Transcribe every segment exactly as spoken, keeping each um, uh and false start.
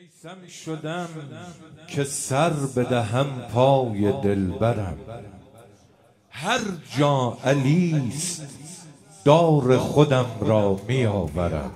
میسم شدم که سر بدهم پای دلبرم، هر جا علیست دار خودم را می آورم.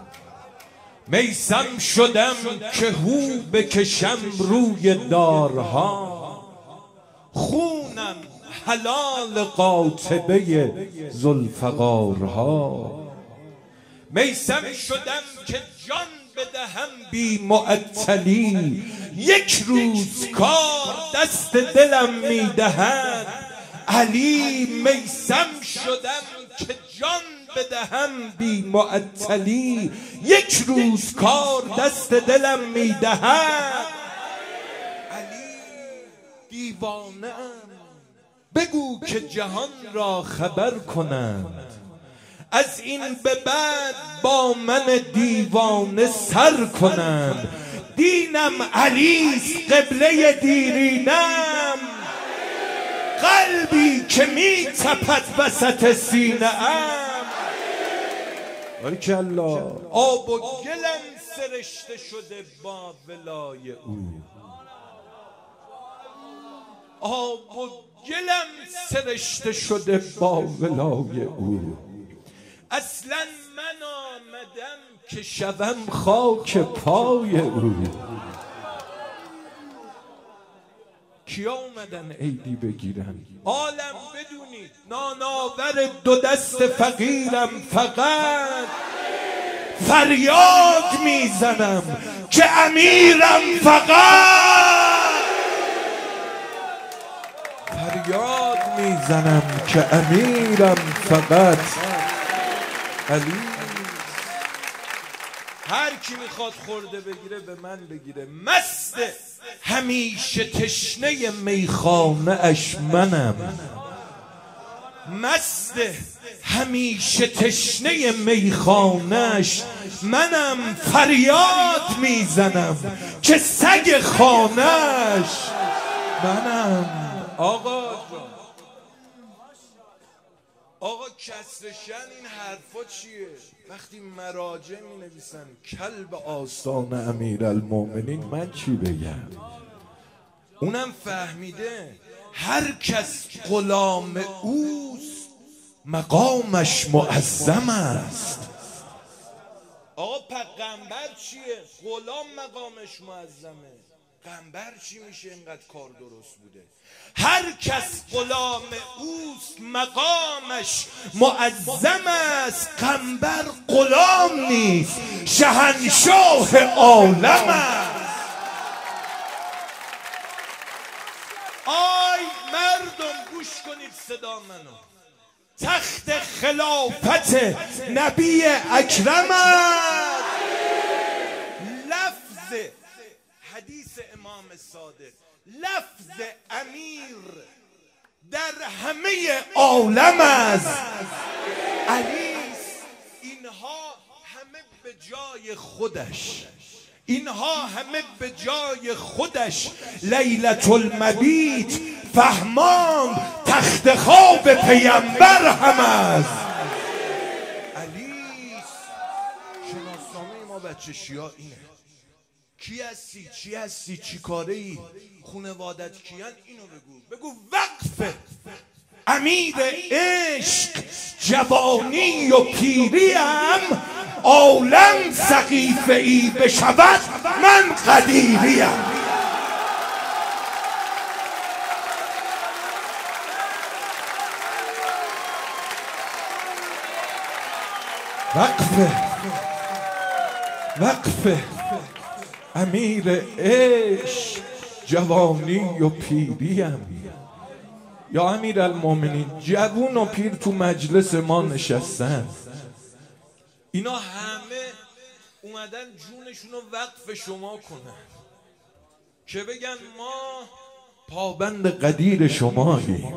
میسم شدم که هو بکشم روی دارها، خونم حلال قاطبه ذوالفقارها. میسم شدم که جان بدهم بی معطلی، یک روز کار دست دلم میدهد علی. میسم شدم که جان بدهم بی معطلی، یک روز کار دست دلم میدهد علی. دیوانه‌ام بگو که جهان را خبر کنند، از این به بعد با من دیوانه سر کنند. دینم علیست قبله دیرینم، قلبی که می تپد وسط سینه ام. باریکالله. آب و گلم سرشته شده با ولای او، آب و گلم سرشته شده با ولای او. اصلا من آمدم که شوم خاک پای او. کیا اومدن عیدی بگیرن؟ عالم بدونید ناناور دو دست فقیرم، فقط فریاد میزنم که امیرم، فقط فریاد میزنم که امیرم، فقط علی. هر کی میخواد خورده بگیره به من بگیره. مست همیشه تشنه میخانه اش منم، مست همیشه تشنه میخانه اش منم. فریاد میزنم که سگ خانه‌اش منم. آقا آقا کسرشن این حرفا چیه؟ وقتی مراجع می نویسن کلب آستان امیرالمومنین، من چی بگم؟ اونم فهمیده هر کس غلام اوست مقامش معظم است. آقا پیغمبر چیه؟ غلام مقامش معظمه. پیغمبر چی میشه اینقدر کار درست بوده؟ هر کس غلام اوست مقامش معظم است. پیغمبر غلام نیست، شهنشاه عالم است. آی مردم گوش کنید صدا منو، تخت خلافت نبی اکرم است. لفظ حدیث امام صادق، لفظ امیر در همه عالم است علی. اینها همه به جای خودش، اینها همه به جای خودش لیلة المبیت فهمان تخت خواب پیامبر هم است علی. شناسنامه ما بچه شیعه اینه. کی هستی؟ چی هستی؟ چی کاره ای؟ خونوادت کیان؟ اینو بگو. بگو وقف امیر عشق جوانی و پیریم، عالم سقیفه ای بشود من قدیریم. وقف وقف امیر عشق جوانی و پیریم. یا امیرالمومنین جوون و پیر تو مجلس ما نشستن، اینا همه اومدن جونشونو وقف شما کنن که بگن ما پابند قدیر شماییم.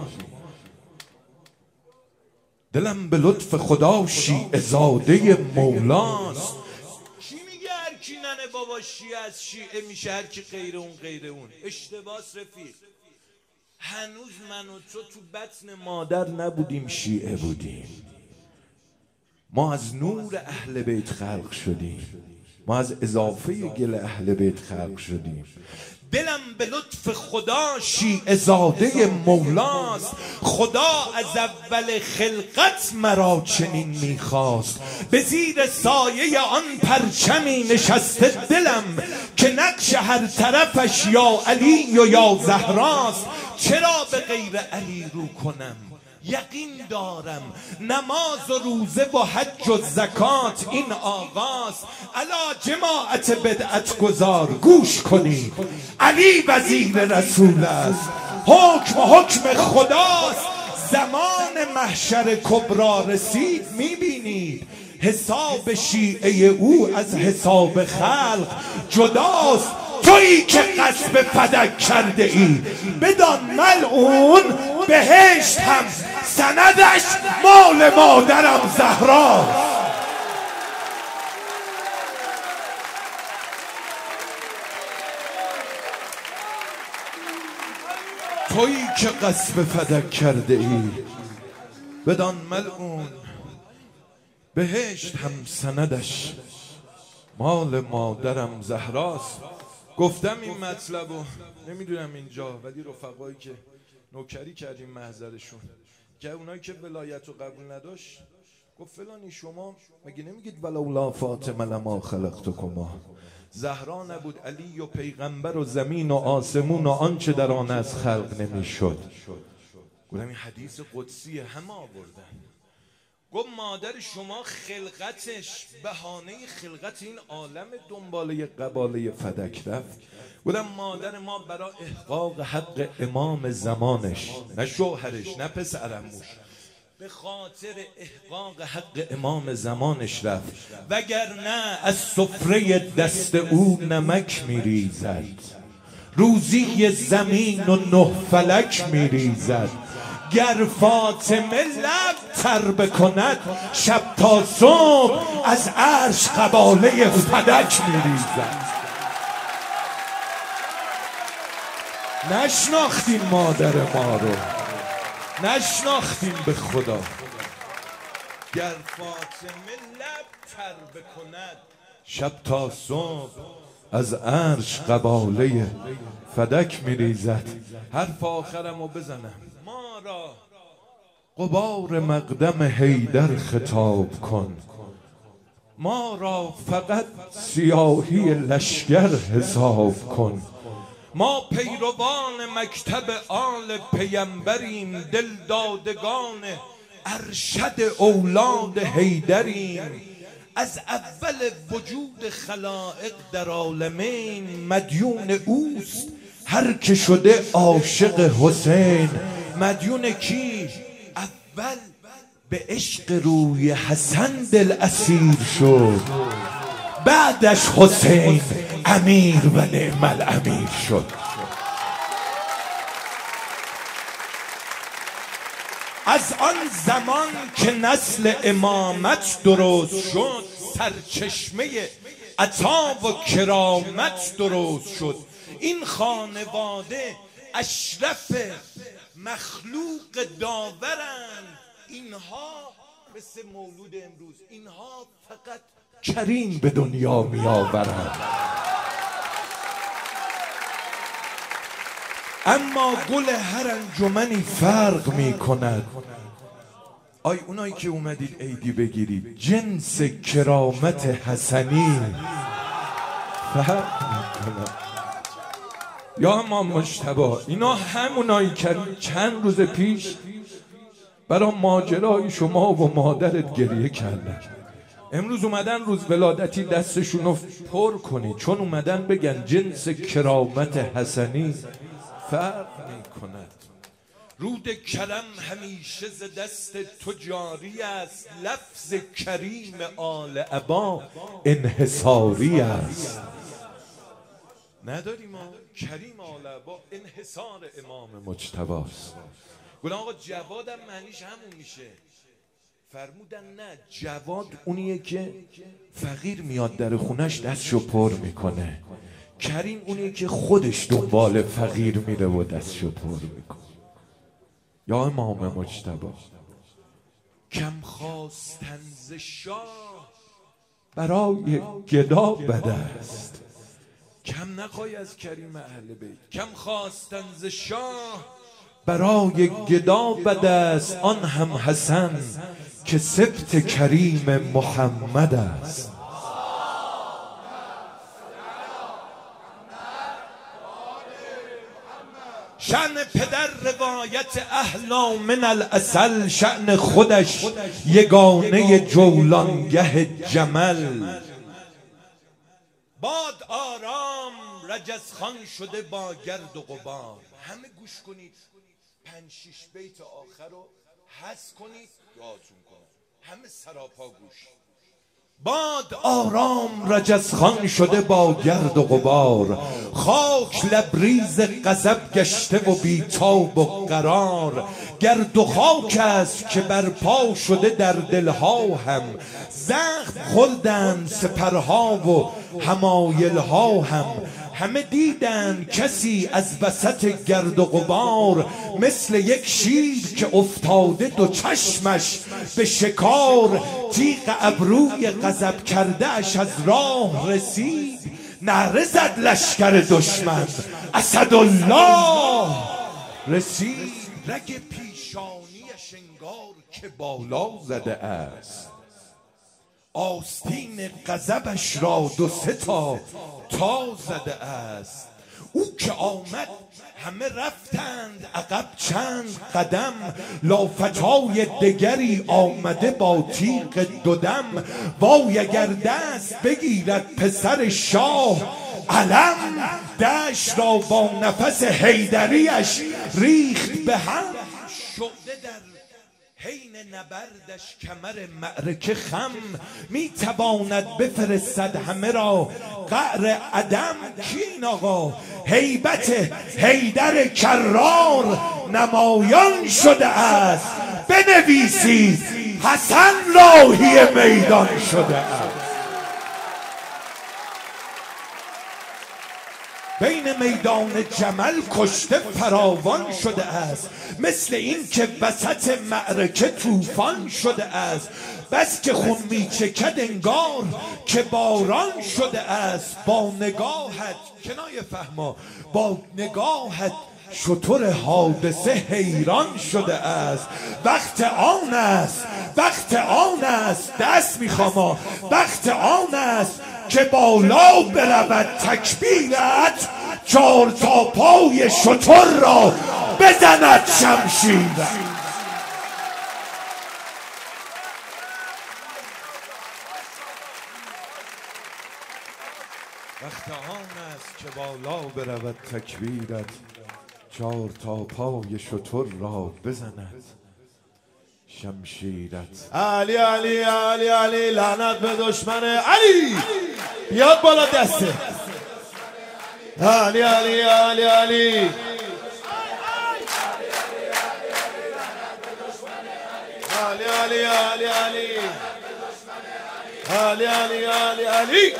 دلم به لطف خدا شیعه زاده مولاست. کی میگه هر کی ننه بابا شیعه از شیعه میشه، هر کی غیر اون غیر اون؟ اشتباس رفیق. هنوز من و تو تو بطن مادر نبودیم شیعه بودیم. ما از نور اهل بیت خلق شدیم. ما از اضافه گل اهل بیت خلق شدیم. دلم به لطف خدا شیعه زاده مولاست، خدا از اول خلقت مرا چنین میخواست. به زیر سایه آن پرچمی نشسته دلم که نقش هر طرفش یا علی و یا زهراست. چرا به غیر علی رو کنم؟ یقین دارم نماز و روزه و حج و زکات این آغاز. الا جماعت بدعت گذار گوش کنید، علی وزیر رسول است، حکم حکم خداست. زمان محشر کبرا رسید میبینید حساب شیعه او از حساب خلق جداست. تویی که قصب فدک کرده ای بدان ملعون، بهشت هم سندش مال مادرم زهراست. تویی که قصب فدک کرده ای بدان ملعون، بهشت هم سندش مال مادرم زهراست. گفتم این مطلب و نمیدونم اینجا، ولی رفقایی که نوکری کردیم محضرشون که اونایی که ولایت رو قبول نداشت گفت فلانی شما مگه نمیگید ولولا فاطمه لما خلقتکما؟ زهرا نبود علی و پیغمبر و زمین و آسمون و آنچه در آن از خلق نمیشد. گفتم این حدیث قدسی همه آوردن. گفت مادر شما خلقتش بهانه خلقت این عالم دنباله قباله فدک رفت. گفتم مادر ما برای احقاق حق امام زمانش، نه شوهرش نه پسرموش، به خاطر احقاق حق امام زمانش رفت، وگرنه از سفره دست او نمک میریزد، روزی زمین و نه فلک میریزد. گر فاطمه لب تر بکند شب تا صبح از عرش قباله فدک میریزد. نشناختین مادر ما رو، نشناختین به خدا. گر فاطمه لب تر بکند شب تا صبح از عرش قباله فدک میریزد. حرف آخرمو بزنم، ما را غبار مقدم حیدر خطاب کن، ما را فقط سیاهی لشگر حساب کن. ما پیروان مکتب آل پیمبریم، دل دادگان ارشد اولاد حیدریم. از اول وجود خلائق در عالمین مدیون اوست، هر که شده عاشق حسین. مدیون کی؟ اول به عشق روی حسن دل اسیر شد، بعدش حسین امیر و نعم الامیر شد. از آن زمان که نسل امامت درست شد، سرچشمه عطا و کرامت درست شد. این خانواده اشرف مخلوق داورند. اینها مثل مولود امروز، اینها فقط کریم به دنیا می آورند. اما گل هر انجمنی فرق می کند. آی اونایی که اومدید عیدی بگیرید، جنس کرامت حسنی فرق می کند. یا امام مجتبی، اینا همونایی که چند روز پیش برای ماجرای شما و مادرت گریه کردن، امروز اومدن روز ولادتی دستشون رو پر کنید، چون اومدن بگن جنس کرامت حسنی فرق می کند. رود کرم همیشه ز دست تو جاری است، لفظ کریم آل عبا انحصاری است. نداریم ما کریم آل عبا انحصار امام مجتبی است. گفتن آقا جوادم معنیش همون میشه. فرمودن نه، جواد اونیه که فقیر میاد در خونش دستشو پر میکنه، کریم اونیه که خودش دنبال فقیر میره و دستشو پر میکنه. یا امام مجتبی، کم خواستن ز شاه برای گدا بد است. کم نخوای از کریم اهل بیت، کم خواستن ز شاه برای گدا بد است. آن هم حسن که سبط کریم محمد است. شأن پدر روایت اهلا من العسل، شأن خودش یگانه جولانگه جمل. باد آرام رجزخان شده با گرد و غبار. همه گوش کنید، پنج شیش بیت آخر رو حس کنید یادتون کنه، همه سراپا گوش. باد آرام رجزخان شده با گرد و غبار، خاک لبریز غضب گشته و بیتاب و قرار. گرد و خاک است که برپا شده در دلها هم، زخم خوردند سپرها و حمایلها هم. همه دیدند کسی از وسط گرد و غبار، مثل یک شیر که افتاده دو چشمش به شکار. تیغ ابروی غضب کرده اش از راه رسید، نعره زد لشکر دشمن اسدالله رسید. رگ پیشانیش انگار که بالا زده است، آستین غضبش را دو سه تا تا زده است. او که آمد همه رفتند عقب چند قدم، لافتای دگری آمده با تیغ دودم. وای اگر دست بگیرد پسر شاه علم، دشت را با نفس حیدریش ریخت به هم. شعله در حین نبردش کمر معرکه خم، می تواند بفرستد همه را قعر عدم. کین آقا هیبت حیدر کرار نمایان شده است، بنویسید حسن راهی میدان شده است. بین میدان جمل کشته فراوان شده است، مثل این که وسط معرکه طوفان شده است. بس که خون می چکد انگار که باران شده است. با نگاهت کنایه فهما، با نگاهت شتر حادثه حیران شده است. وقت آن است، وقت آن است، دست میخواما، وقت آن است که بالا برود تکبیرت، چار تا پای شتر را بزند شمشیرت. وقت آن است که بالا برود تکبیرت، چار تا پای شتر را بزند شمشیرت. علی علی علی علی لعنت به دشمن علی. بیاد بالا دسته. علی علی علی علی علی علی علی علی علی علی علی علی علی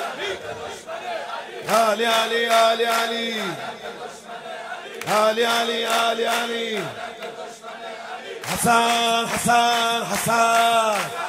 علی علی علی علی علی علی حسن حسن حسن